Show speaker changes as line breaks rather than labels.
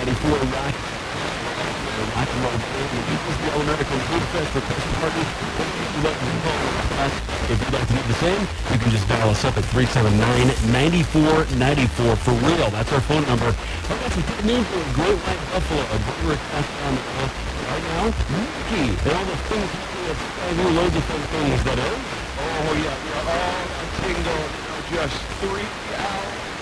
94 Rock. Rock and Roll Band. The Eagles, the All-American Food Fest for Christmas parties. If you'd like to do the same, you can just dial us up at 379-9494 for real. That's our phone number. I've got some good news for a Great White Buffalo, a great request on the right now. Mickey, and all the things that's loads of fun things that is.
Oh, yeah, we are all a tingle. Just 3 hours